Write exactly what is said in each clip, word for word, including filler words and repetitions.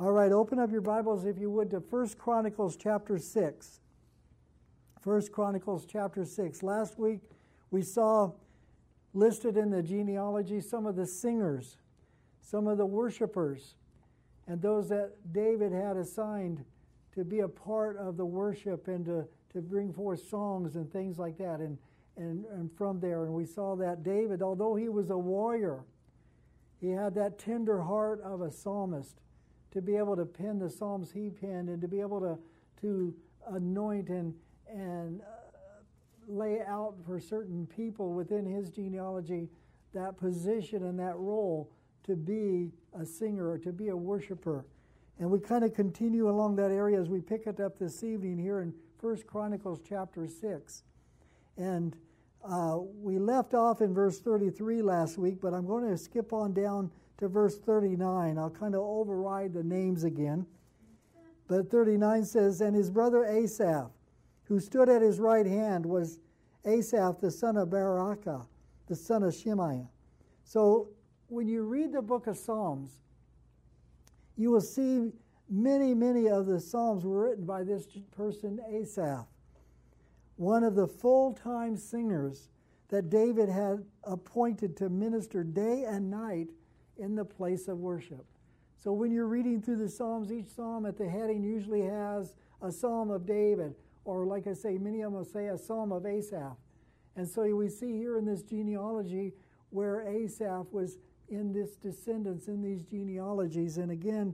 All right, open up your Bibles, if you would, to First Chronicles chapter six. First Chronicles chapter six. Last week we saw listed in the genealogy some of the singers, some of the worshipers, and those that David had assigned to be a part of the worship and to, to bring forth songs and things like that. And, and, and from there, and we saw that David, although he was a warrior, he had that tender heart of a psalmist, to be able to pen the psalms he penned and to be able to, to anoint and, and uh, lay out for certain people within his genealogy that position and that role to be a singer or to be a worshiper. And we kind of continue along that area as we pick it up this evening here in First Chronicles chapter six. And uh, we left off in verse thirty-three last week, but I'm going to skip on down to verse thirty-nine. I'll kind of override the names again. But thirty-nine says, "And his brother Asaph, who stood at his right hand, was Asaph the son of Barakah, the son of Shemaiah." So when you read the book of Psalms, you will see many, many of the Psalms were written by this person, Asaph, one of the full-time singers that David had appointed to minister day and night in the place of worship. So when you're reading through the Psalms, each psalm at the heading usually has a psalm of David, or like I say, many of them will say a psalm of Asaph. And so we see here in this genealogy where Asaph was in this descendants, in these genealogies. And again,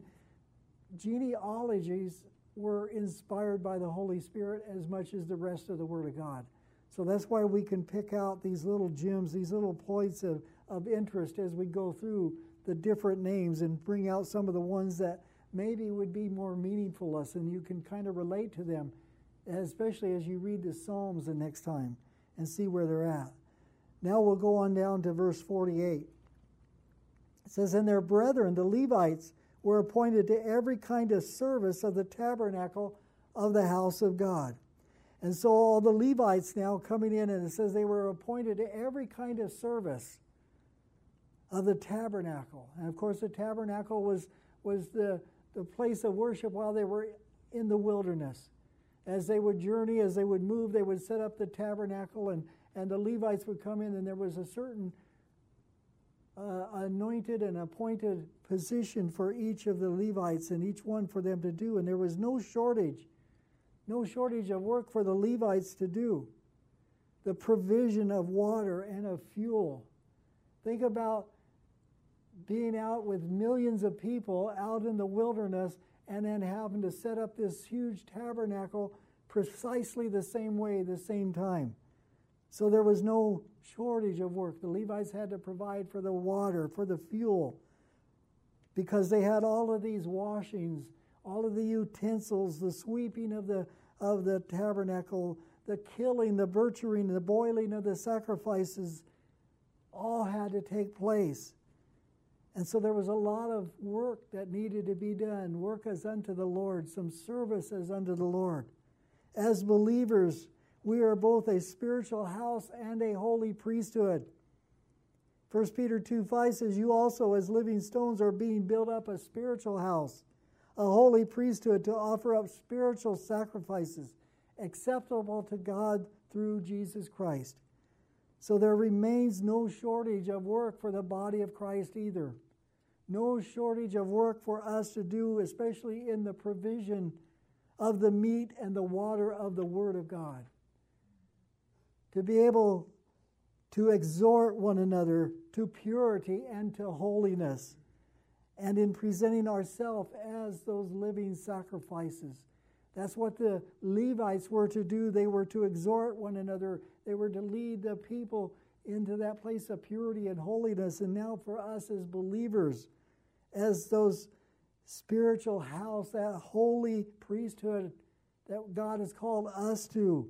genealogies were inspired by the Holy Spirit as much as the rest of the Word of God. So that's why we can pick out these little gems, these little points of, of interest as we go through the different names and bring out some of the ones that maybe would be more meaningful to us and you can kind of relate to them, especially as you read the Psalms the next time and see where they're at. Now we'll go on down to verse forty-eight. It says, "And their brethren, the Levites, were appointed to every kind of service of the tabernacle of the house of God." And so all the Levites now coming in, and it says they were appointed to every kind of service of the tabernacle. And of course the tabernacle was, was the, the place of worship while they were in the wilderness. As they would journey, as they would move, they would set up the tabernacle, and, and the Levites would come in, and there was a certain uh, anointed and appointed position for each of the Levites and each one for them to do. And there was no shortage, no shortage of work for the Levites to do. The provision of water and of fuel. Think about being out with millions of people out in the wilderness and then having to set up this huge tabernacle precisely the same way, the same time. So there was no shortage of work. The Levites had to provide for the water, for the fuel, because they had all of these washings, all of the utensils, the sweeping of the, of the tabernacle, the killing, the butchering, the boiling of the sacrifices, all had to take place. And so there was a lot of work that needed to be done, work as unto the Lord, some service as unto the Lord. As believers, we are both a spiritual house and a holy priesthood. First Peter two five says, "You also as living stones are being built up a spiritual house, a holy priesthood to offer up spiritual sacrifices acceptable to God through Jesus Christ." So there remains no shortage of work for the body of Christ either. No shortage of work for us to do, especially in the provision of the meat and the water of the Word of God. To be able to exhort one another to purity and to holiness, and in presenting ourselves as those living sacrifices. That's what the Levites were to do. They were to exhort one another. They were to lead the people into that place of purity and holiness. And now for us as believers, as those spiritual house, that holy priesthood that God has called us to,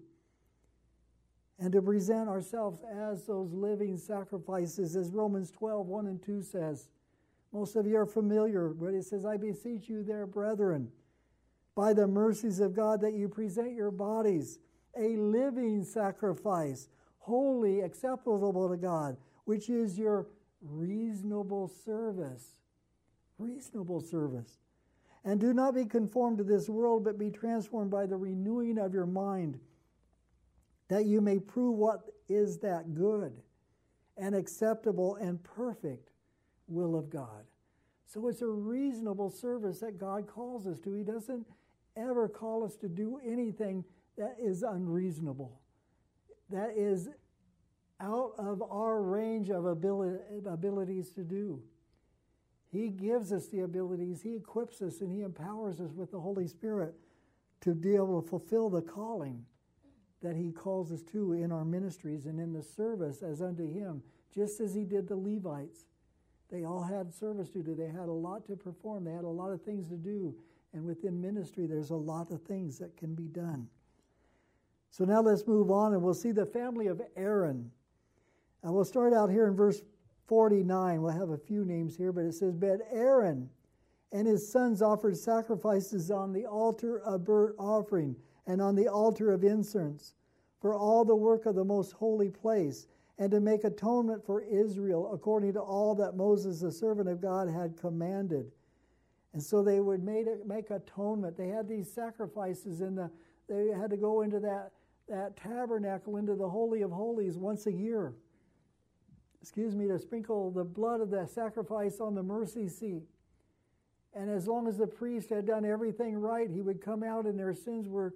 and to present ourselves as those living sacrifices, as Romans twelve, one and two says. Most of you are familiar, but it says, "I beseech you there, brethren, by the mercies of God, that you present your bodies a living sacrifice, holy, acceptable to God, which is your reasonable service." Reasonable service. And do not be conformed to this world, but be transformed by the renewing of your mind, that you may prove what is that good and acceptable and perfect will of God. So it's a reasonable service that God calls us to. He doesn't ever call us to do anything that is unreasonable, that is out of our range of ability, abilities to do. He gives us the abilities, He equips us, and He empowers us with the Holy Spirit to be able to fulfill the calling that He calls us to in our ministries and in the service as unto Him, just as He did the Levites. They all had service to do. They had a lot to perform. They had a lot of things to do. And within ministry, there's a lot of things that can be done. So now let's move on, and we'll see the family of Aaron. And we'll start out here in verse forty-nine. We'll have a few names here, but it says, But Aaron and his sons offered sacrifices on the altar of burnt offering and on the altar of incense for all the work of the most holy place, and to make atonement for Israel according to all that Moses, the servant of God, had commanded. And so they would make, make atonement. They had these sacrifices, and the, they had to go into that, that tabernacle, into the Holy of Holies once a year. Excuse me, to sprinkle the blood of the sacrifice on the mercy seat. And as long as the priest had done everything right, he would come out and their sins were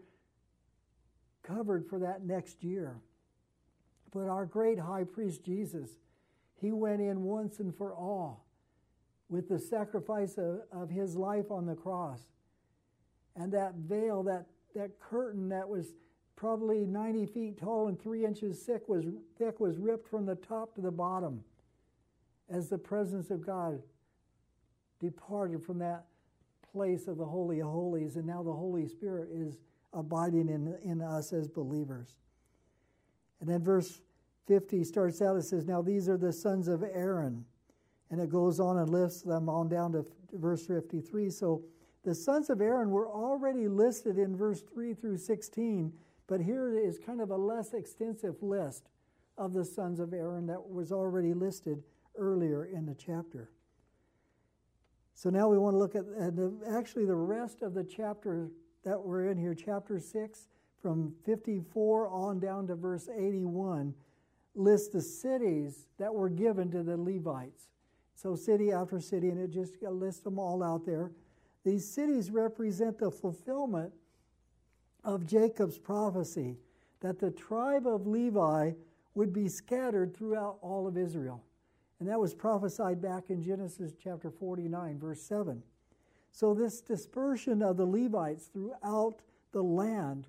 covered for that next year. But our great high priest Jesus, he went in once and for all with the sacrifice of, of his life on the cross. And that veil, that, that curtain that was probably ninety feet tall and three inches thick was, thick was ripped from the top to the bottom as the presence of God departed from that place of the Holy of Holies. And now the Holy Spirit is abiding in, in us as believers. And then verse fifty starts out, it says, Now these are the sons of Aaron. And it goes on and lists them on down to verse fifty-three. So the sons of Aaron were already listed in verse three through sixteen, but here is kind of a less extensive list of the sons of Aaron that was already listed earlier in the chapter. So now we want to look at, at the, actually the rest of the chapter that we're in here, chapter six, from fifty-four on down to verse eighty-one, lists the cities that were given to the Levites. So city after city, and it just lists them all out there. These cities represent the fulfillment of Jacob's prophecy that the tribe of Levi would be scattered throughout all of Israel. And that was prophesied back in Genesis chapter forty-nine, verse seven. So this dispersion of the Levites throughout the land,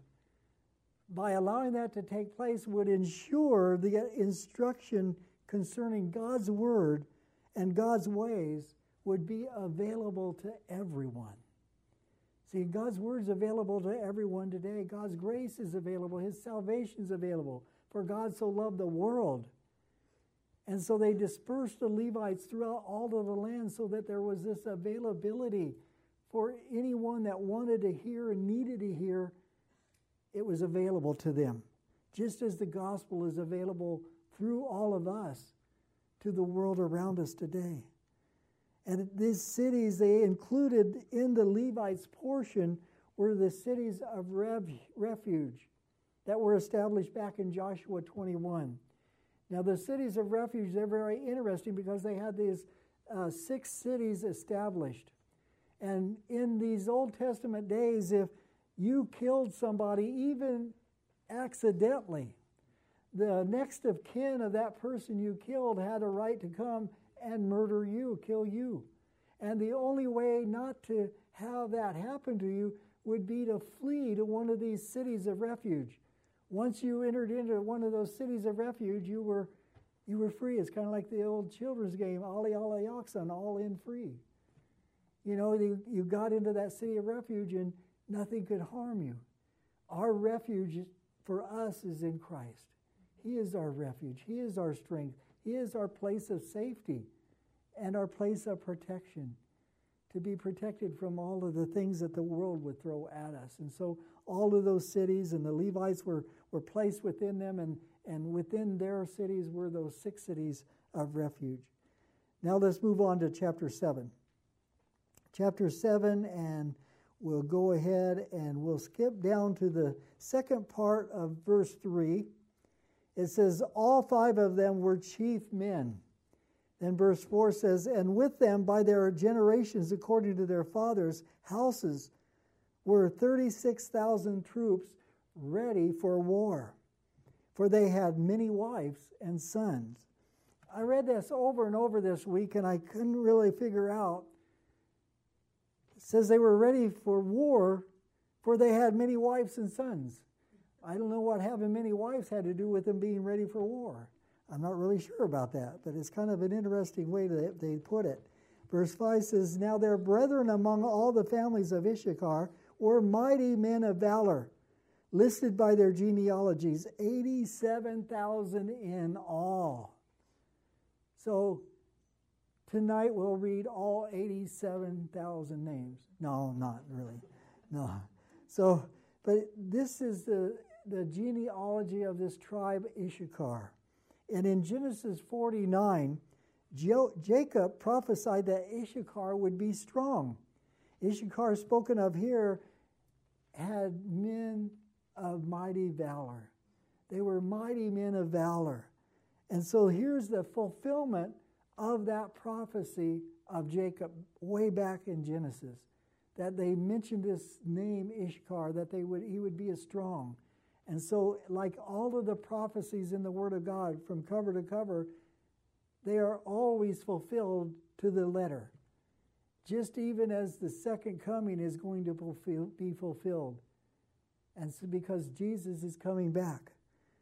by allowing that to take place, would ensure the instruction concerning God's word and God's ways would be available to everyone. See, God's word is available to everyone today. God's grace is available. His salvation is available. For God so loved the world. And so they dispersed the Levites throughout all of the land so that there was this availability for anyone that wanted to hear and needed to hear. It was available to them, just as the gospel is available through all of us to the world around us today. And these cities, they included in the Levites' portion, were the cities of refuge that were established back in Joshua twenty-one. Now, the cities of refuge, they're very interesting because they had these uh, six cities established. And in these Old Testament days, if you killed somebody, even accidentally, the next of kin of that person you killed had a right to come and murder you, kill you. And the only way not to have that happen to you would be to flee to one of these cities of refuge. Once you entered into one of those cities of refuge, you were you were free. It's kind of like the old children's game, Ali Ala Yaksan, all in free. You know, you, you got into that city of refuge and nothing could harm you. Our refuge for us is in Christ. He is our refuge. He is our strength. He is our place of safety and our place of protection, to be protected from all of the things that the world would throw at us. And so all of those cities and the Levites were, were placed within them, and, and within their cities were those six cities of refuge. Now let's move on to chapter seven. chapter seven, and we'll go ahead and we'll skip down to the second part of verse three. It says, all five of them were chief men. Then verse four says, and with them by their generations, according to their fathers' houses, were thirty-six thousand troops ready for war, for they had many wives and sons. I read this over and over this week, and I couldn't really figure out. It says they were ready for war, for they had many wives and sons. I don't know what having many wives had to do with them being ready for war. I'm not really sure about that, but it's kind of an interesting way that they put it. Verse five says, now their brethren among all the families of Issachar were mighty men of valor, listed by their genealogies, eighty-seven thousand in all. So tonight we'll read all eighty-seven thousand names. No, not really. No. So, but this is the, the genealogy of this tribe Issachar. And in Genesis forty-nine, Jo- Jacob prophesied that Issachar would be strong. Issachar spoken of here had men of mighty valor. They were mighty men of valor. And so here's the fulfillment of that prophecy of Jacob way back in Genesis, that they mentioned this name Issachar, that they would he would be a strong. And so like all of the prophecies in the Word of God from cover to cover, they are always fulfilled to the letter. Just even as the second coming is going to fulfill, be fulfilled. And so because Jesus is coming back.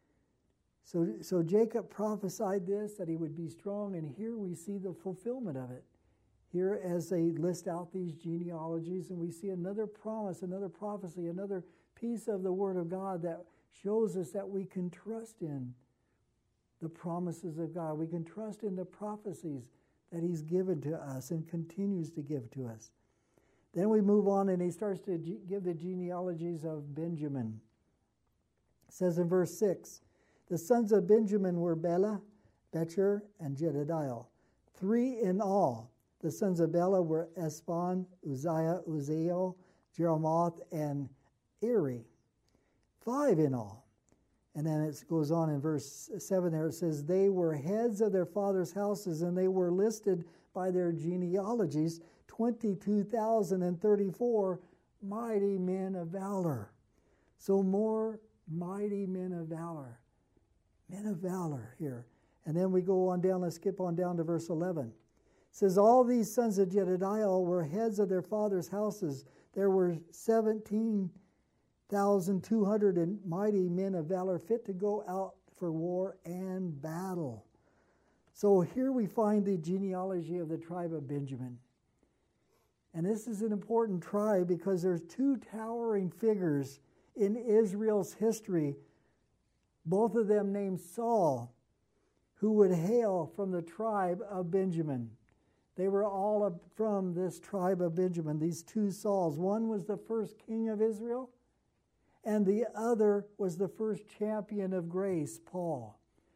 So, so Jacob prophesied this, that he would be strong, and here we see the fulfillment of it. Here as they list out these genealogies, and we see another promise, another prophecy, another piece of the Word of God that shows us that we can trust in the promises of God. We can trust in the prophecies that He's given to us and continues to give to us. Then we move on, and he starts to ge- give the genealogies of Benjamin. It says in verse six, the sons of Benjamin were Bela, Becher, and Jedidiah, three in all. The sons of Bela were Esbon, Uzziah, Uzziel, Jeremoth, and Eri, five in all. And then it goes on in verse seven there, it says, they were heads of their fathers' houses, and they were listed by their genealogies, twenty-two thousand thirty-four mighty men of valor. So more mighty men of valor. Men of valor here. And then we go on down, let's skip on down to verse eleven. It says, all these sons of Jedidiah were heads of their fathers' houses. There were seventeen thousand two hundred mighty men of valor fit to go out for war and battle. So here we find the genealogy of the tribe of Benjamin. And this is an important tribe because there's two towering figures in Israel's history, both of them named Saul, who would hail from the tribe of Benjamin. They were all from this tribe of Benjamin, these two Sauls. One was the first king of Israel, and the other was the first champion of grace, Paul,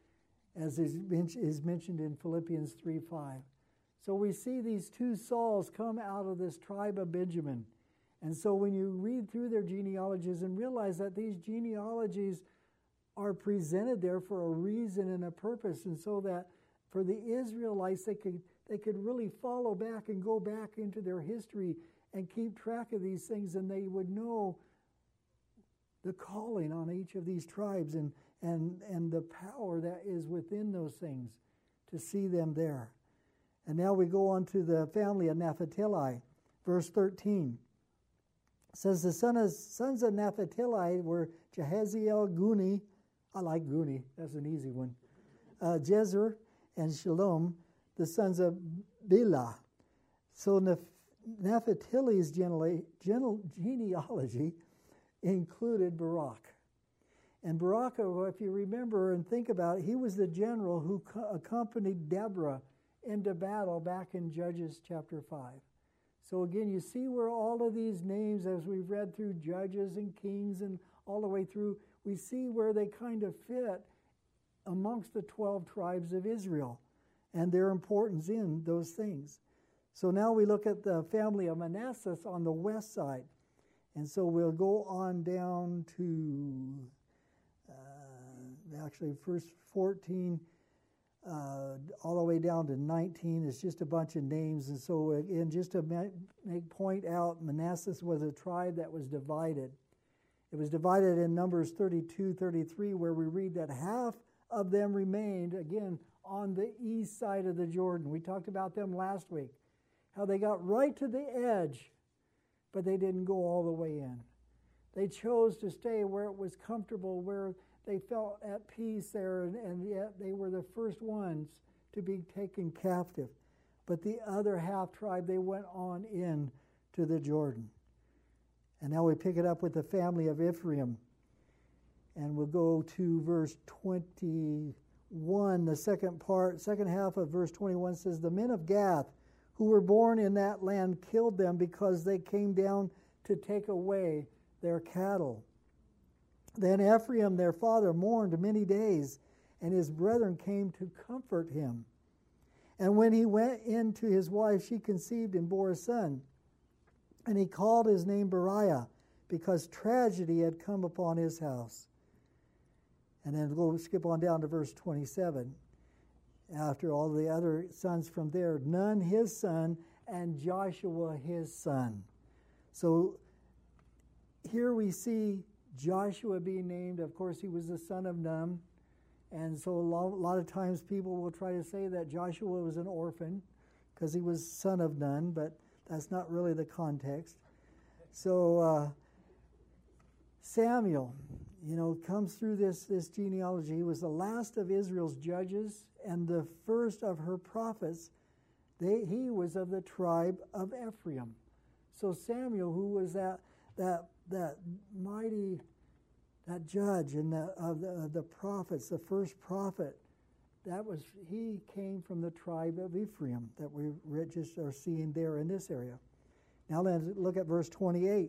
as is mentioned in Philippians three five. So we see these two Sauls come out of this tribe of Benjamin. And so when you read through their genealogies and realize that these genealogies are presented there for a reason and a purpose, and so that for the Israelites, they could, they could really follow back and go back into their history and keep track of these things, and they would know the calling on each of these tribes and, and, and the power that is within those things to see them there. And now we go on to the family of Naphtali, verse thirteen. It says the son of, sons of Naphtali were Jehaziel, Guni. I like Guni, that's an easy one. Uh, Jezer and Shalom, the sons of Bilhah. So Naphtali's genealogy included Barak. And Barak, if you remember and think about it, he was the general who co- accompanied Deborah into battle back in Judges chapter five. So again, you see where all of these names, as we've read through Judges and Kings and all the way through, we see where they kind of fit amongst the twelve tribes of Israel and their importance in those things. So now we look at the family of Manasseh on the west side. And so we'll go on down to, uh, actually, verse fourteen, uh, all the way down to nineteen. It's just a bunch of names. And so, again, just to make point out, Manasseh was a tribe that was divided. It was divided in Numbers thirty-two, thirty-three, where we read that half of them remained, again, on the east side of the Jordan. We talked about them last week, how they got right to the edge, but they didn't go all the way in. They chose to stay where it was comfortable, where they felt at peace there, and, and yet they were the first ones to be taken captive. But the other half tribe, they went on in to the Jordan. And now we pick it up with the family of Ephraim. And we'll go to verse twenty-one, the second part, second half of verse twenty-one says, the men of Gath who were born in that land killed them because they came down to take away their cattle. Then Ephraim, their father, mourned many days, and his brethren came to comfort him. And when he went in to his wife, she conceived and bore a son. And he called his name Beriah, because tragedy had come upon his house. And then we'll skip on down to verse twenty-seven. After all the other sons from there, Nun his son, and Joshua his son. So here we see Joshua being named. Of course, he was the son of Nun. And so a lot, a lot of times people will try to say that Joshua was an orphan because he was son of Nun, but that's not really the context. So uh, Samuel, you know, comes through this, this genealogy. He was the last of Israel's judges and the first of her prophets. They, he was of the tribe of Ephraim. So Samuel, who was that that that mighty, that judge and the, of the, of the prophets, the first prophet, that was he came from the tribe of Ephraim that we just are seeing there in this area. Now let's look at verse twenty-eight.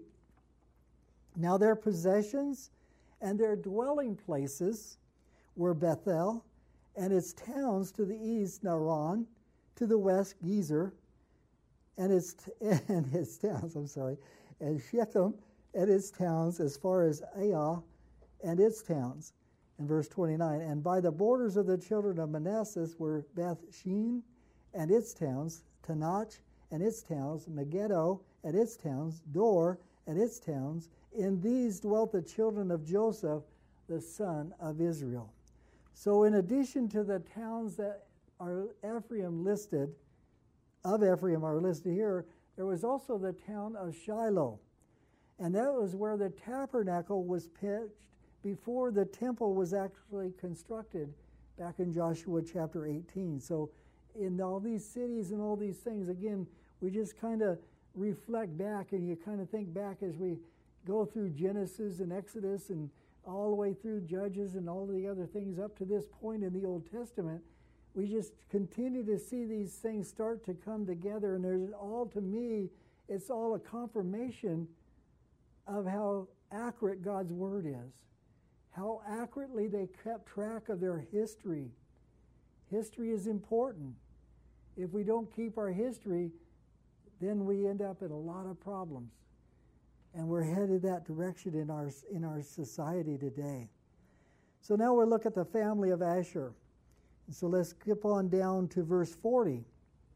Now their possessions and their dwelling places were Bethel, and its towns to the east, Naran, to the west, Gezer, and its t- and its towns. I'm sorry, and Shechem and its towns as far as Aiah and its towns. In verse twenty-nine, and by the borders of the children of Manasseh were Beth Shean and its towns, Tanach and its towns, Megiddo and its towns, Dor and its towns. In these dwelt the children of Joseph, the son of Israel. So in addition to the towns that are Ephraim listed, of Ephraim are listed here, there was also the town of Shiloh. And that was where the tabernacle was pitched before the temple was actually constructed back in Joshua chapter eighteen. So in all these cities and all these things, again, we just kind of reflect back, and you kind of think back as we go through Genesis and Exodus and all the way through Judges and all the other things up to this point in the Old Testament. We just continue to see these things start to come together, and there's all, to me, it's all a confirmation of how accurate God's Word is, how accurately they kept track of their history. History is important. If we don't keep our history, then we end up in a lot of problems. And we're headed that direction in our, in our society today. So now we'll look at the family of Asher. And so let's skip on down to verse forty.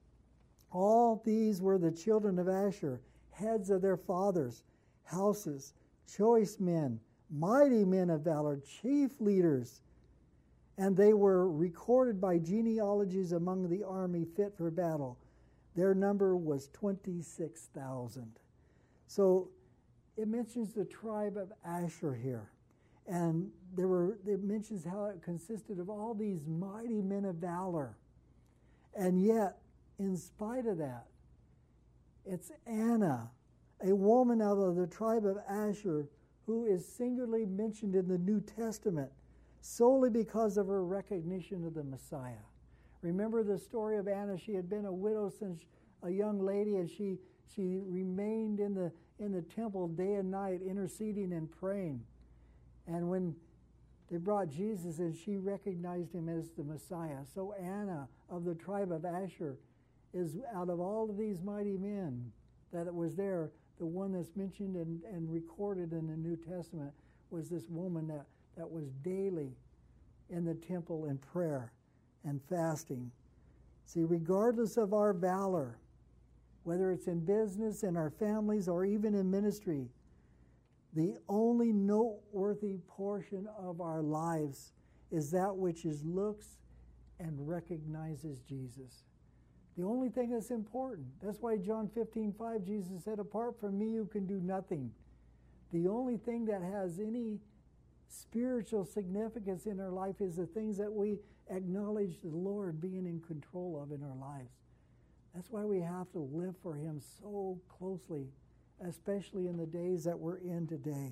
All these were the children of Asher, heads of their fathers, houses, choice men, mighty men of valor, chief leaders. And they were recorded by genealogies among the army fit for battle. Their number was twenty-six thousand. So it mentions the tribe of Asher here. And there were it mentions how it consisted of all these mighty men of valor. And yet, in spite of that, it's Anna, a woman out of the tribe of Asher, who is singularly mentioned in the New Testament solely because of her recognition of the Messiah. Remember the story of Anna? She had been a widow since a young lady, and she she remained in the in the temple day and night, interceding and praying. And when they brought Jesus in, she recognized him as the Messiah. So Anna of the tribe of Asher is out of all of these mighty men that was there, the one that's mentioned and, and recorded in the New Testament was this woman that, that was daily in the temple in prayer and fasting. See, regardless of our valor, whether it's in business, in our families, or even in ministry, the only noteworthy portion of our lives is that which is looks and recognizes Jesus. The only thing that's important. That's why John fifteen five, Jesus said, apart from me you can do nothing. The only thing that has any spiritual significance in our life is the things that we acknowledge the Lord being in control of in our lives. That's why we have to live for Him so closely, especially in the days that we're in today.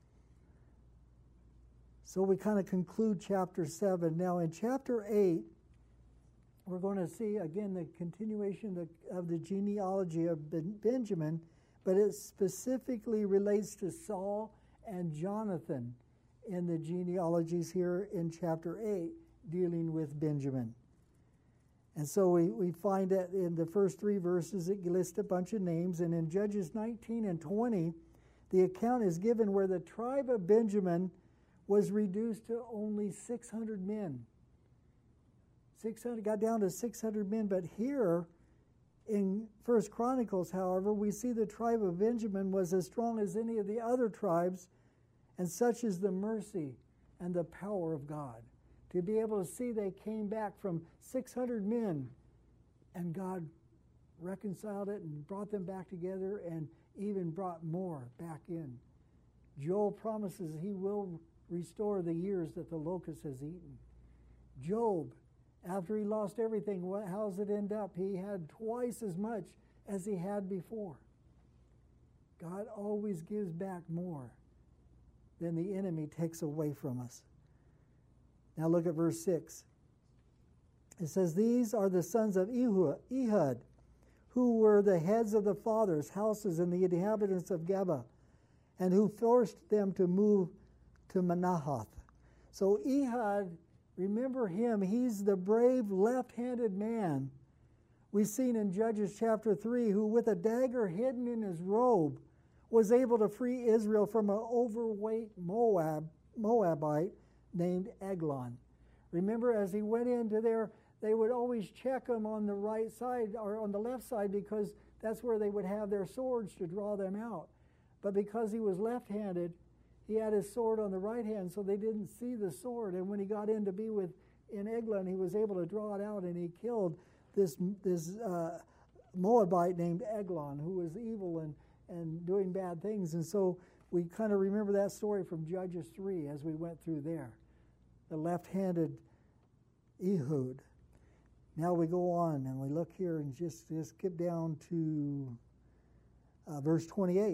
So we kind of conclude chapter seven. Now in chapter eight, we're going to see again the continuation of the, of the genealogy of ben, Benjamin, but it specifically relates to Saul and Jonathan in the genealogies here in chapter eight, dealing with Benjamin. And so we, we find that in the first three verses it lists a bunch of names, and in Judges nineteen and twenty, the account is given where the tribe of Benjamin was reduced to only six hundred men. six hundred got down to six hundred men, but here in First Chronicles, however, we see the tribe of Benjamin was as strong as any of the other tribes, and such is the mercy and the power of God. To be able to see they came back from six hundred men, and God reconciled it and brought them back together and even brought more back in. Joel promises He will restore the years that the locust has eaten. Job, after he lost everything, what, how does it end up? He had twice as much as he had before. God always gives back more than the enemy takes away from us. Now look at verse six. It says, these are the sons of Ehud, who were the heads of the fathers' houses and the inhabitants of Geba, and who forced them to move to Manahath. So Ehud, remember him, he's the brave left-handed man we've seen in Judges chapter three, who with a dagger hidden in his robe was able to free Israel from an overweight Moab, Moabite named Eglon. Remember, as he went into there, they would always check him on the right side or on the left side, because that's where they would have their swords to draw them out. But because he was left-handed, he had his sword on the right hand, so they didn't see the sword. And when he got in to be with in Eglon, he was able to draw it out, and he killed this this uh, Moabite named Eglon, who was evil and, and doing bad things. And so we kind of remember that story from Judges three as we went through there. The left-handed Ehud. Now we go on and we look here and just, just skip down to uh, verse twenty-eight.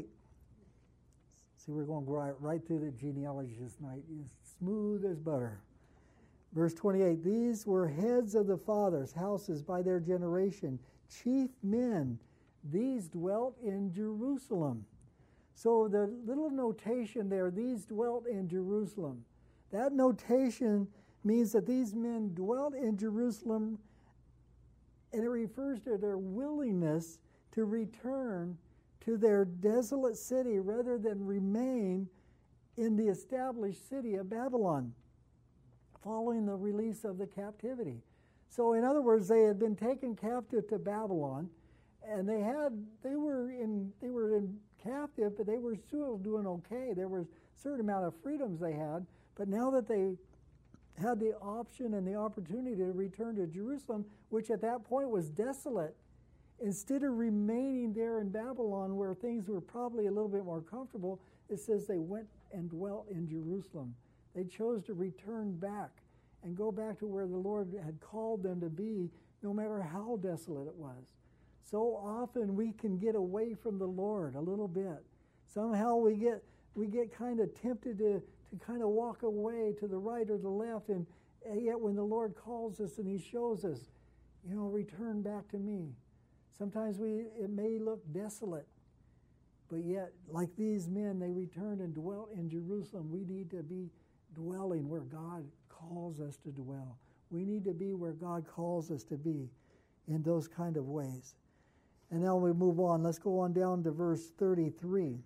See, we're going right, right through the genealogy this night. It's smooth as butter. Verse twenty-eight, these were heads of the fathers' houses by their generation, chief men. These dwelt in Jerusalem. So the little notation there, these dwelt in Jerusalem. That notation means that these men dwelt in Jerusalem, and it refers to their willingness to return to their desolate city rather than remain in the established city of Babylon following the release of the captivity. So in other words, they had been taken captive to Babylon, and they had they were in they were in captive, but they were still doing okay. There was a certain amount of freedoms they had, but now that they had the option and the opportunity to return to Jerusalem, which at that point was desolate, instead of remaining there in Babylon where things were probably a little bit more comfortable, it says they went and dwelt in Jerusalem. They chose to return back and go back to where the Lord had called them to be, no matter how desolate it was. So often we can get away from the Lord a little bit. Somehow we get we get kind of tempted to, to kind of walk away to the right or the left, and yet when the Lord calls us and He shows us, you know, return back to me. Sometimes we it may look desolate, but yet, like these men, they returned and dwelt in Jerusalem. We need to be dwelling where God calls us to dwell. We need to be where God calls us to be. in those kind of ways. And now we move on. Let's go on down to verse thirty-three.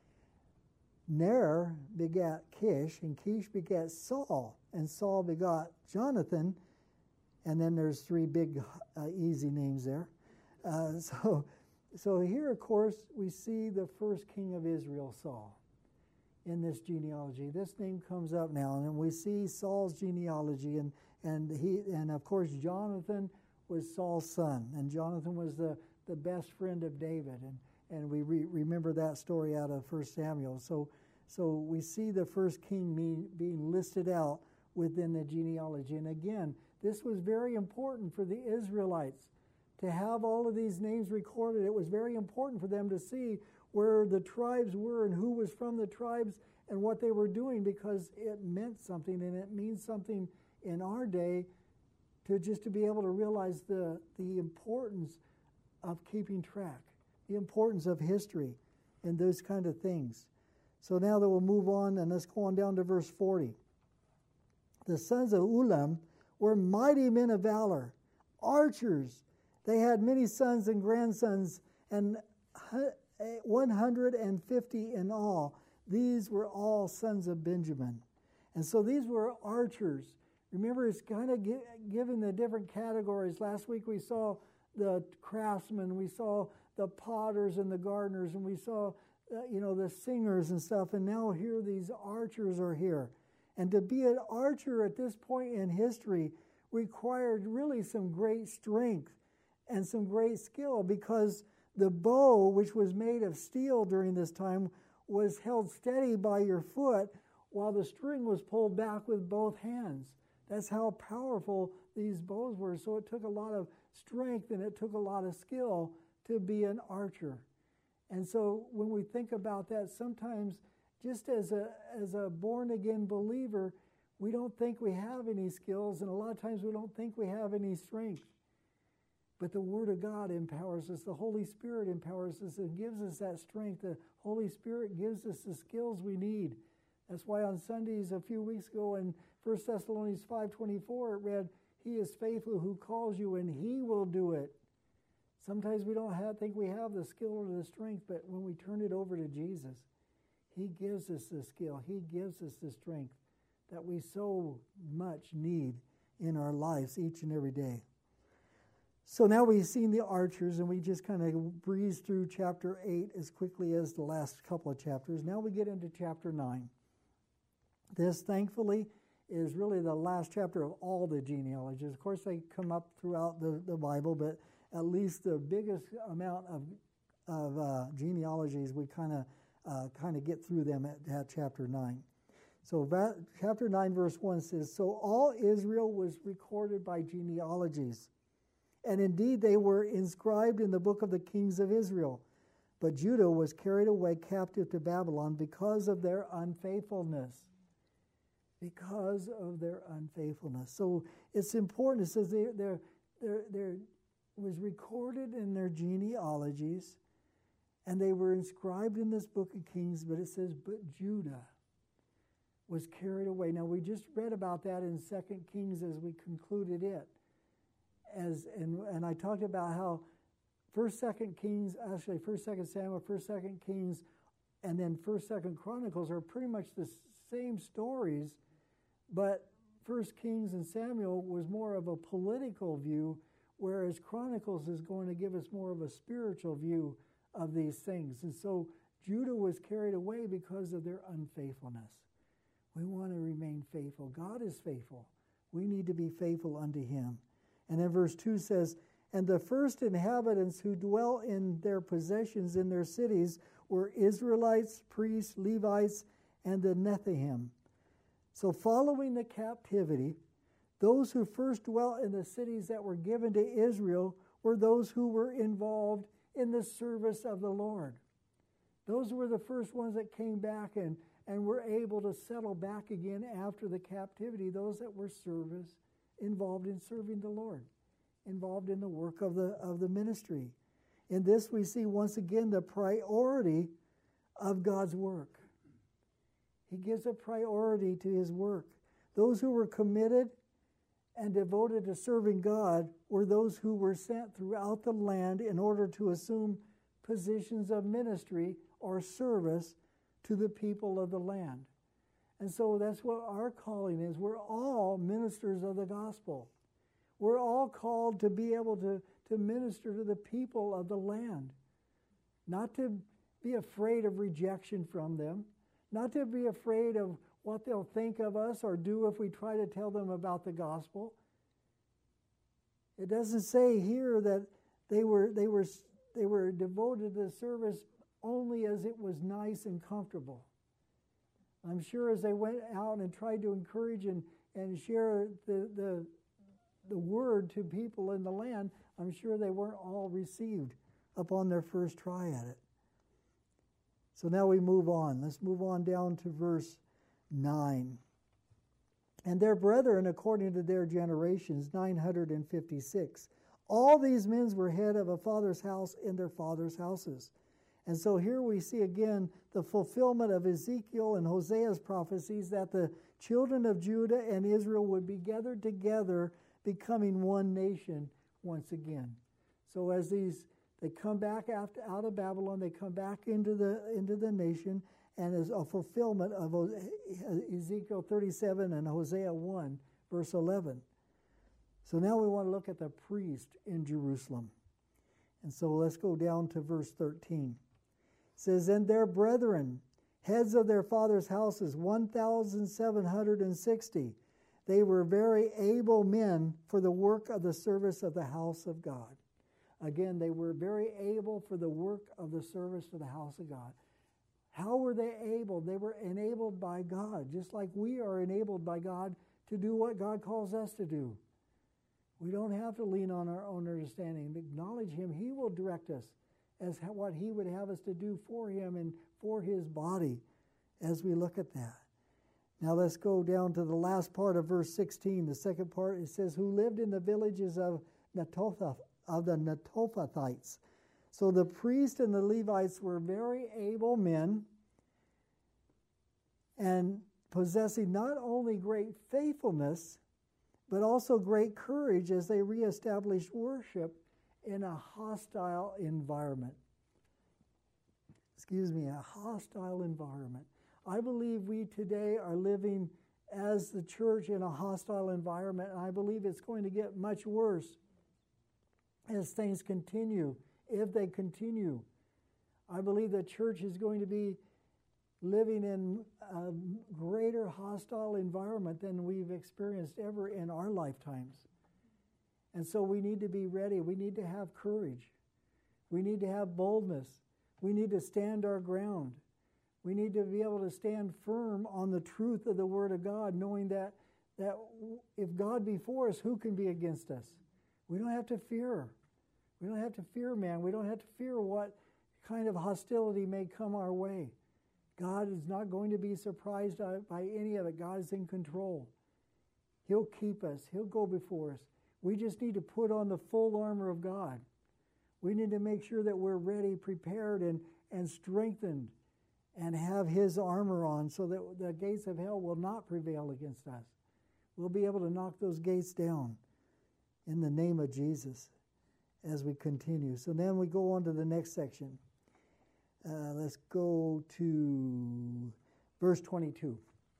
Ner begat Kish, and Kish begat Saul, and Saul begot Jonathan, and then there's three big uh, easy names there. Uh, so, so here, of course, we see the first king of Israel, Saul, in this genealogy. This name comes up now, and we see Saul's genealogy, and and he and of course Jonathan was Saul's son, and Jonathan was the, the best friend of David, and and we re- remember that story out of First Samuel. So so we see the first king being, being listed out within the genealogy, and again, this was very important for the Israelites to have all of these names recorded. It was very important for them to see where the tribes were and who was from the tribes and what they were doing, because it meant something, and it means something in our day to just to be able to realize the, the importance of keeping track, the importance of history and those kind of things. So now that we'll move on, and let's go on down to verse forty. The sons of Ulam were mighty men of valor, archers. They had many sons and grandsons, and one hundred fifty in all. These were all sons of Benjamin. And so these were archers. Remember, it's kind of gi- given the different categories. Last week we saw the craftsmen, we saw the potters and the gardeners, and we saw, uh, you know, the singers and stuff. And now here these archers are here. And to be an archer at this point in history required really some great strength and some great skill, because the bow, which was made of steel during this time, was held steady by your foot while the string was pulled back with both hands. That's how powerful these bows were. So it took a lot of strength and it took a lot of skill to be an archer. And so when we think about that, sometimes just as a as a born-again believer, we don't think we have any skills, and a lot of times we don't think we have any strength. But the Word of God empowers us. The Holy Spirit empowers us and gives us that strength. The Holy Spirit gives us the skills we need. That's why on Sundays a few weeks ago in First Thessalonians five twenty-four it read, He is faithful who calls you, and He will do it. Sometimes we don't have, think we have the skill or the strength, but when we turn it over to Jesus, He gives us the skill. He gives us the strength that we so much need in our lives each and every day. So now we've seen the archers, and we just kind of breezed through chapter eight as quickly as the last couple of chapters. Now we get into chapter nine. This, thankfully, is really the last chapter of all the genealogies. Of course, they come up throughout the, the Bible, but at least the biggest amount of, of uh, genealogies, we kind of uh, kind of get through them at, at chapter nine. So that, chapter nine, verse one says, So all Israel was recorded by genealogies, and indeed they were inscribed in the book of the kings of Israel. But Judah was carried away captive to Babylon because of their unfaithfulness. Because of their unfaithfulness. So it's important. It says they they're, they're, they're, was recorded in their genealogies, and they were inscribed in this book of Kings, but it says, but Judah was carried away. Now, we just read about that in Second Kings as we concluded it. As and, and I talked about how First, Second Kings, actually First, Second Samuel, First, Second Kings, and then First, Second Chronicles are pretty much the same stories, but First Kings and Samuel was more of a political view, whereas Chronicles is going to give us more of a spiritual view of these things. And so Judah was carried away because of their unfaithfulness. We want to remain faithful. God is faithful. We need to be faithful unto Him. And then verse two says, And the first inhabitants who dwell in their possessions in their cities were Israelites, priests, Levites, and the Nethinim. So following the captivity, those who first dwelt in the cities that were given to Israel were those who were involved in the service of the Lord. Those were the first ones that came back and, and were able to settle back again after the captivity, those that were service involved in serving the Lord, involved in the work of the, of the ministry. In this we see once again the priority of God's work. He gives a priority to His work. Those who were committed and devoted to serving God were those who were sent throughout the land in order to assume positions of ministry or service to the people of the land. And so that's what our calling is. We're all ministers of the gospel. We're all called to be able to, to minister to the people of the land. Not to be afraid of rejection from them. Not to be afraid of what they'll think of us or do if we try to tell them about the gospel. It doesn't say here that they were they were they were devoted to the service only as it was nice and comfortable. I'm sure as they went out and tried to encourage and, and share the, the the word to people in the land, I'm sure they weren't all received upon their first try at it. So now we move on. Let's move on down to verse nine. And their brethren, according to their generations, nine hundred fifty-six. All these men were head of a father's house in their father's houses. And so here we see again the fulfillment of Ezekiel and Hosea's prophecies that the children of Judah and Israel would be gathered together, becoming one nation once again. So as these they come back after, out of Babylon, they come back into the into the nation, and as a fulfillment of Ezekiel thirty-seven and Hosea one, verse eleven. So now we want to look at the priest in Jerusalem. And so let's go down to verse thirteen. It says, and their brethren, heads of their fathers' houses, one thousand seven hundred sixty. They were very able men for the work of the service of the house of God. Again, they were very able for the work of the service of the house of God. How were they able? They were enabled by God, just like we are enabled by God to do what God calls us to do. We don't have to lean on our own understanding. Acknowledge Him. He will direct us as what He would have us to do for Him and for His body as we look at that. Now let's go down to the last part of verse sixteen. The second part, it says, who lived in the villages of Netophath, of the Netophathites. So the priests and the Levites were very able men and possessing not only great faithfulness, but also great courage as they reestablished worship in a hostile environment. Excuse me, a hostile environment. I believe we today are living as the church in a hostile environment, and I believe it's going to get much worse as things continue, if they continue. I believe the church is going to be living in a greater hostile environment than we've experienced ever in our lifetimes. And so we need to be ready. We need to have courage. We need to have boldness. We need to stand our ground. We need to be able to stand firm on the truth of the Word of God, knowing that, that if God be for us, who can be against us? We don't have to fear. We don't have to fear man. We don't have to fear what kind of hostility may come our way. God is not going to be surprised by any of it. God is in control. He'll keep us. He'll go before us. We just need to put on the full armor of God. We need to make sure that we're ready, prepared, and, and strengthened, and have His armor on so that the gates of hell will not prevail against us. We'll be able to knock those gates down in the name of Jesus as we continue. So then we go on to the next section. Uh, let's go to verse twenty-two.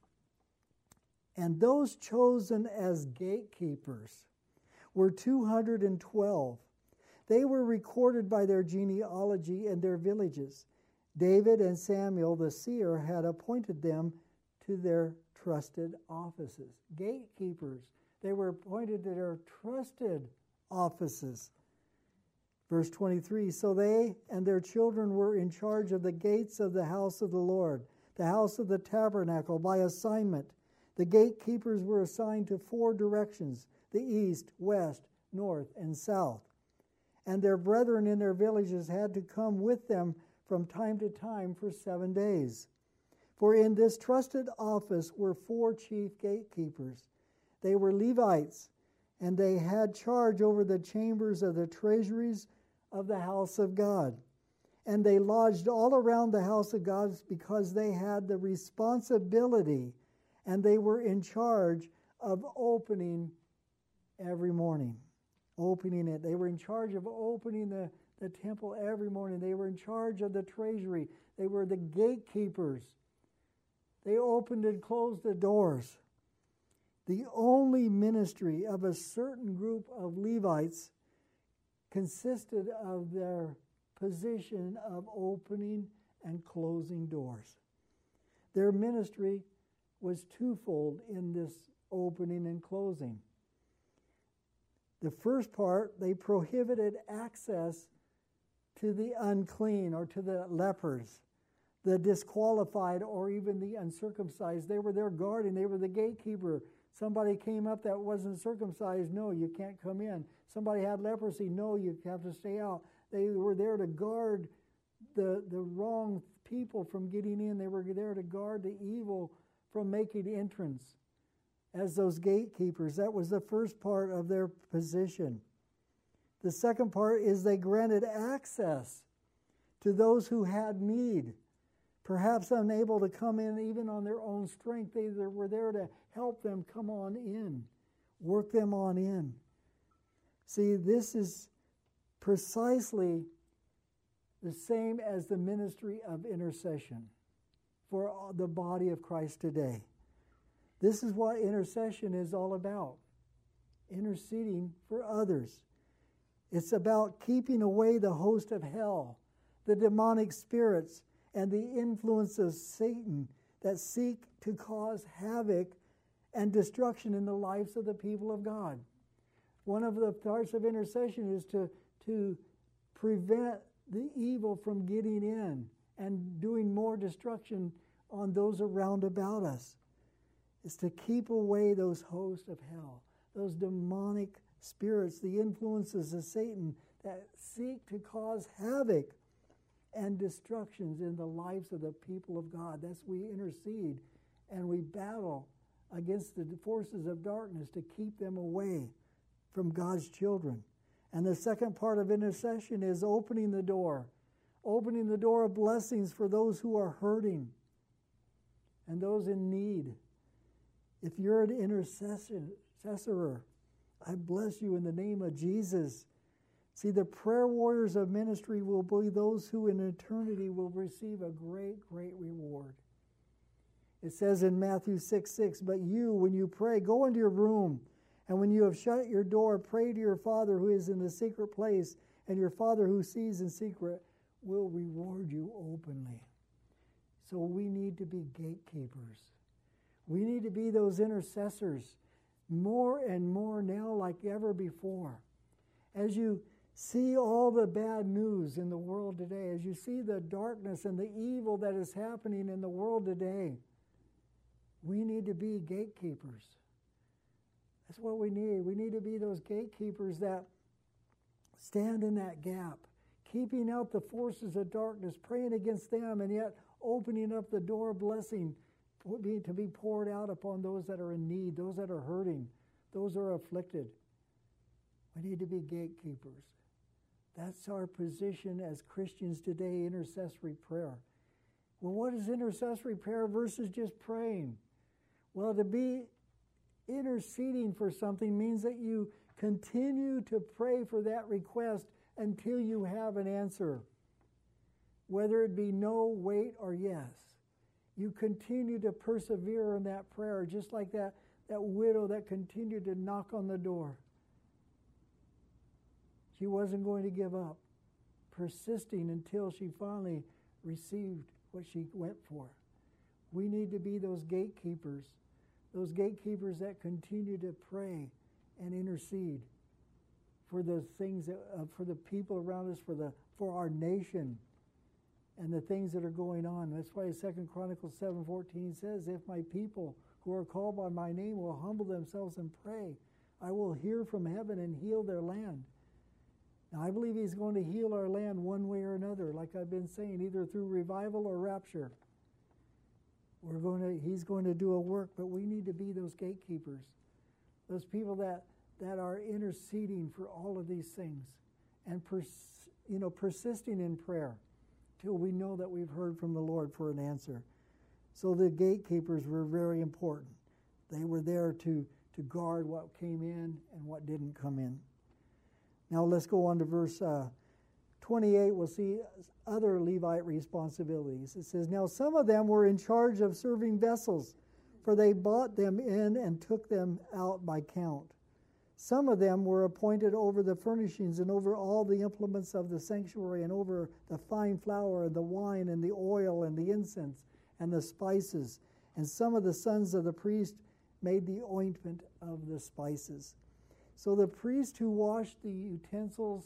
And those chosen as gatekeepers were two hundred twelve. They were recorded by their genealogy and their villages. David and Samuel the seer had appointed them to their trusted offices. Gatekeepers. They were appointed to their trusted offices. Verse twenty-three, so they and their children were in charge of the gates of the house of the Lord, the house of the tabernacle, by assignment. The gatekeepers were assigned to four directions, the east, west, north, and south. And their brethren in their villages had to come with them from time to time for seven days. For in this trusted office were four chief gatekeepers. They were Levites, and they had charge over the chambers of the treasuries of the house of God. And they lodged all around the house of God because they had the responsibility and they were in charge of opening every morning, opening it. They were in charge of opening the, the temple every morning. They were in charge of the treasury. They were the gatekeepers. They opened and closed the doors. The only ministry of a certain group of Levites consisted of their position of opening and closing doors. Their ministry was twofold in this opening and closing. The first part, they prohibited access to the unclean or to the lepers, the disqualified or even the uncircumcised. They were their guardian. They were the gatekeeper. Somebody came up that wasn't circumcised, no, you can't come in. Somebody had leprosy, no, you have to stay out. They were there to guard the, the wrong people from getting in. They were there to guard the evil from making entrance as those gatekeepers. That was the first part of their position. The second part is they granted access to those who had need, perhaps unable to come in even on their own strength. They were there to help them come on in, work them on in. See, this is precisely the same as the ministry of intercession for the body of Christ today. This is what intercession is all about, interceding for others. It's about keeping away the host of hell, the demonic spirits, and the influence of Satan that seek to cause havoc and destruction in the lives of the people of God. One of the parts of intercession is to, to prevent the evil from getting in and doing more destruction on those around about us. It's to keep away those hosts of hell, those demonic spirits, the influences of Satan that seek to cause havoc and destructions in the lives of the people of God. That's we intercede and we battle against the forces of darkness to keep them away from God's children. And the second part of intercession is opening the door, opening the door of blessings for those who are hurting and those in need. If you're an intercessor, I bless you in the name of Jesus. See, the prayer warriors of ministry will be those who in eternity will receive a great, great reward. It says in Matthew six six, but you, when you pray, go into your room, and when you have shut your door, pray to your Father who is in the secret place, and your Father who sees in secret will reward you openly. So we need to be gatekeepers. We need to be those intercessors more and more now like ever before. As you see all the bad news in the world today, as you see the darkness and the evil that is happening in the world today, we need to be gatekeepers. That's what we need. We need to be those gatekeepers that stand in that gap, keeping out the forces of darkness, praying against them, and yet opening up the door of blessing to be poured out upon those that are in need, those that are hurting, those that are afflicted. We need to be gatekeepers. That's our position as Christians today, intercessory prayer. Well, what is intercessory prayer versus just praying? Well, to be interceding for something means that you continue to pray for that request until you have an answer, whether it be no, wait, or yes. You continue to persevere in that prayer, just like that, that widow that continued to knock on the door. She wasn't going to give up, persisting until she finally received what she went for. We need to be those gatekeepers, those gatekeepers that continue to pray and intercede for the things that, uh, for the people around us, for the for our nation, and the things that are going on. That's why Second Chronicles seven fourteen says, if my people who are called by my name will humble themselves and pray, I will hear from heaven and heal their land. Now, I believe he's going to heal our land one way or another, like I've been saying, either through revival or rapture. We're going to, he's going to do a work, but we need to be those gatekeepers, those people that, that are interceding for all of these things and pers, you know, persisting in prayer till we know that we've heard from the Lord for an answer. So the gatekeepers were very important. They were there to, to guard what came in and what didn't come in. Now let's go on to verse uh, twenty-eight. We'll see other Levite responsibilities. It says, now some of them were in charge of serving vessels, for they bought them in and took them out by count. Some of them were appointed over the furnishings and over all the implements of the sanctuary and over the fine flour and the wine and the oil and the incense and the spices. And some of the sons of the priest made the ointment of the spices. So the priest who washed the utensils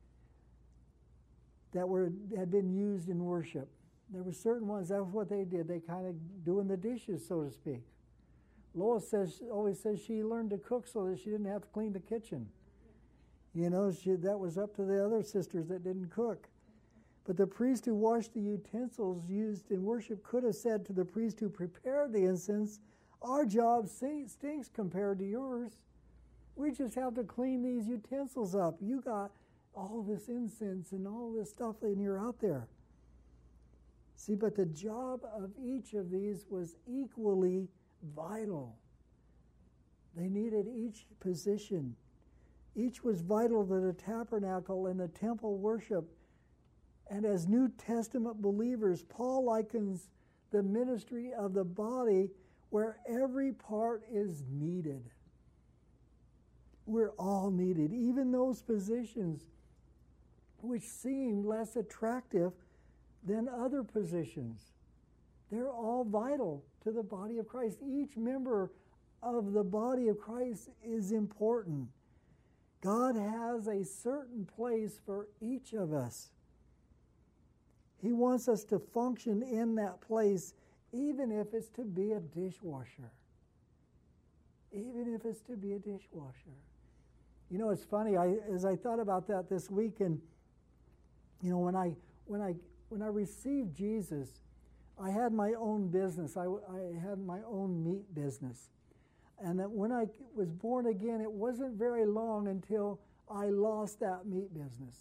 that were had been used in worship, there were certain ones, that was what they did. They kind of doing the dishes, so to speak. Lois says always says she learned to cook so that she didn't have to clean the kitchen. You know, she, that was up to the other sisters that didn't cook. But the priest who washed the utensils used in worship could have said to the priest who prepared the incense, our job stinks compared to yours. We just have to clean these utensils up. You got all this incense and all this stuff and you're out there. See, but the job of each of these was equally vital. They needed each position. Each was vital to the tabernacle and the temple worship. And as New Testament believers, Paul likens the ministry of the body where every part is needed. We're all needed. Even those positions which seem less attractive than other positions, they're all vital to the body of Christ. Each member of the body of Christ is important. God has a certain place for each of us. He wants us to function in that place, even if it's to be a dishwasher. Even if it's to be a dishwasher. You know, it's funny, I, as I thought about that this week, and, you know, when I, when I, when I received Jesus, I had my own business. I, I had my own meat business. And that when I was born again, it wasn't very long until I lost that meat business.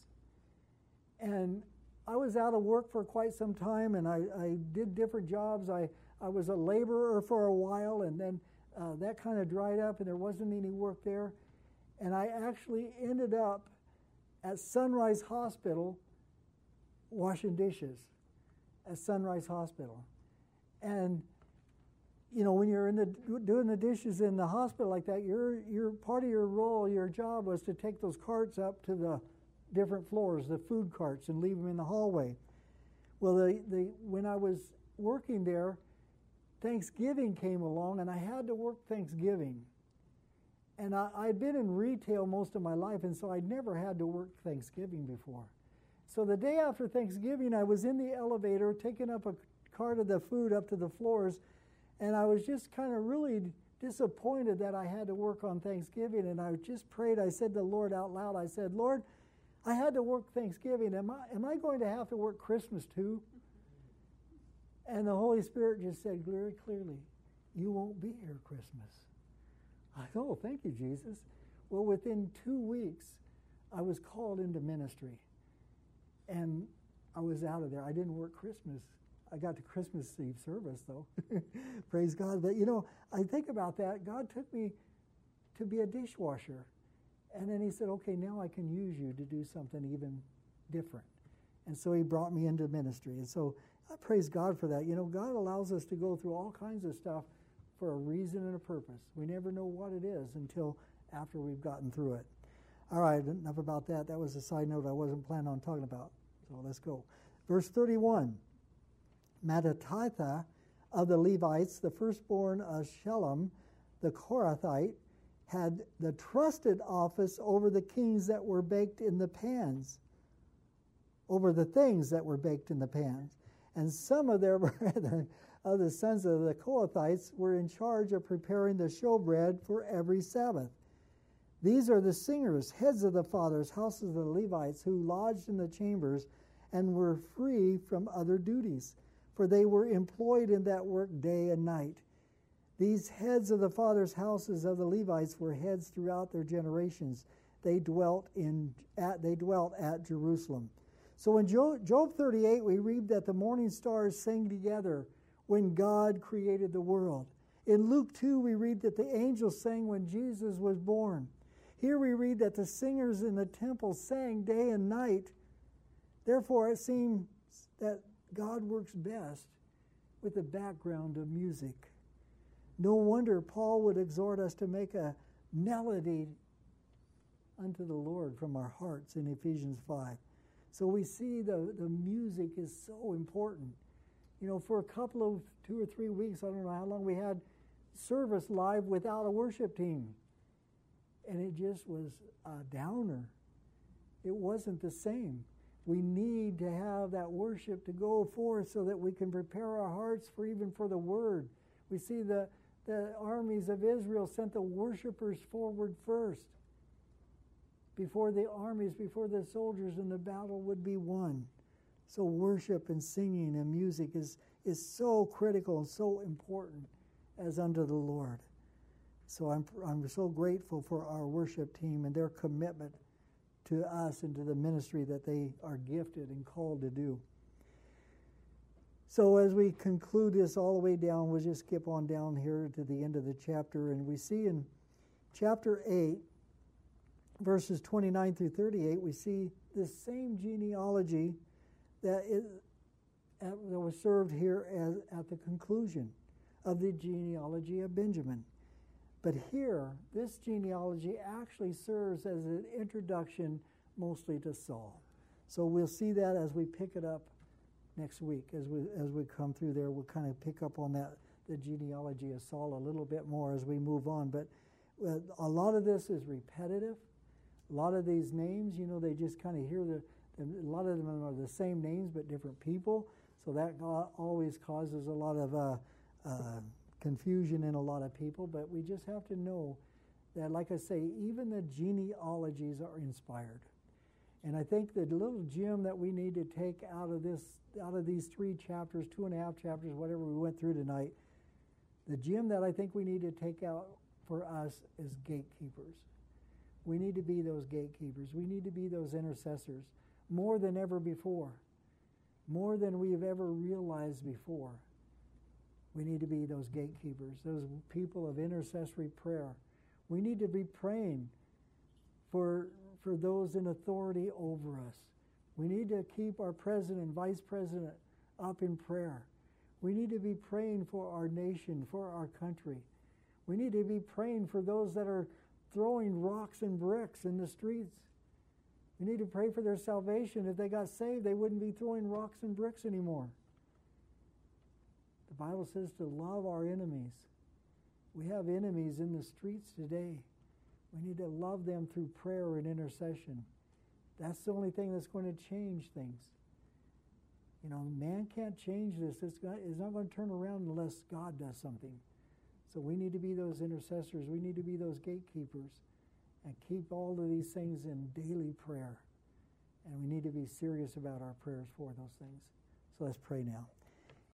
And I was out of work for quite some time, and I, I did different jobs. I, I was a laborer for a while, and then uh, that kind of dried up, and there wasn't any work there. And I actually ended up at Sunrise Hospital washing dishes at Sunrise Hospital. And, you know, when you're in the, doing the dishes in the hospital like that, your, your part of your role, your job was to take those carts up to the different floors, the food carts, and leave them in the hallway. Well, the, the, when I was working there, Thanksgiving came along, and I had to work Thanksgiving. And I, I'd been in retail most of my life, and so I'd never had to work Thanksgiving before. So the day after Thanksgiving, I was in the elevator taking up a cart of the food up to the floors, and I was just kind of really disappointed that I had to work on Thanksgiving, and I just prayed. I said to the Lord out loud, I said, Lord, I had to work Thanksgiving. Am I, am I going to have to work Christmas too? And the Holy Spirit just said very clearly, you won't be here Christmas. I thought, oh, thank you, Jesus. Well, within two weeks, I was called into ministry. And I was out of there. I didn't work Christmas. I got to Christmas Eve service, though. Praise God. But, you know, I think about that. God took me to be a dishwasher. And then he said, okay, now I can use you to do something even different. And so he brought me into ministry. And so I praise God for that. You know, God allows us to go through all kinds of stuff for a reason and a purpose. We never know what it is until after we've gotten through it. All right, enough about that. That was a side note I wasn't planning on talking about. So let's go. Verse thirty-one. Mattithiah of the Levites, the firstborn of Shelem, the Korathite, had the trusted office over the kings that were baked in the pans, over the things that were baked in the pans. And some of their brethren of the sons of the Kohathites were in charge of preparing the showbread for every Sabbath. These are the singers, heads of the fathers' houses of the Levites, who lodged in the chambers and were free from other duties, for they were employed in that work day and night. These heads of the fathers' houses of the Levites were heads throughout their generations. They dwelt in at they dwelt at Jerusalem. So in Job thirty-eight, we read that the morning stars sang together when God created the world. In Luke two, we read that the angels sang when Jesus was born. Here we read that the singers in the temple sang day and night. Therefore, it seems that God works best with the background of music. No wonder Paul would exhort us to make a melody unto the Lord from our hearts in Ephesians five. So we see the, the music is so important. You know, for a couple of two or three weeks, I don't know how long, we had service live without a worship team. And it just was a downer. It wasn't the same. We need to have that worship to go forth so that we can prepare our hearts for even for the word. We see the, the armies of Israel sent the worshipers forward first, before the armies, before the soldiers, and the battle would be won. So worship and singing and music is, is so critical and so important as unto the Lord. So I'm, I'm so grateful for our worship team and their commitment to us and to the ministry that they are gifted and called to do. So as we conclude this all the way down, we'll just skip on down here to the end of the chapter, and we see in chapter eight, verses twenty-nine through thirty-eight, we see this same genealogy that, is, that was served here as, at the conclusion of the genealogy of Benjamin. But here, this genealogy actually serves as an introduction mostly to Saul. So we'll see that as we pick it up next week. As we as we come through there, we'll kind of pick up on that, the genealogy of Saul a little bit more as we move on. But uh, a lot of this is repetitive. A lot of these names, you know, they just kind of hear the, the, a lot of them are the same names but different people. So that always causes a lot of uh, uh, confusion in a lot of people. But we just have to know that, like I say, even the genealogies are inspired. And I think the little gem that we need to take out of this, out of these three chapters, two and a half chapters, whatever we went through tonight, the gem that I think we need to take out for us is gatekeepers. We need to be those gatekeepers. We need to be those intercessors more than ever before, more than we've ever realized before. We need to be those gatekeepers, those people of intercessory prayer. We need to be praying for, for those in authority over us. We need to keep our president and vice president up in prayer. We need to be praying for our nation, for our country. We need to be praying for those that are throwing rocks and bricks in the streets. We need to pray for their salvation. If they got saved, they wouldn't be throwing rocks and bricks anymore. The Bible says to love our enemies. We have enemies in the streets today. We need to love them through prayer and intercession. That's the only thing that's going to change things. You know, man can't change this. It's, got, it's not going to turn around unless God does something. So we need to be those intercessors. We need to be those gatekeepers and keep all of these things in daily prayer. And we need to be serious about our prayers for those things. So let's pray now.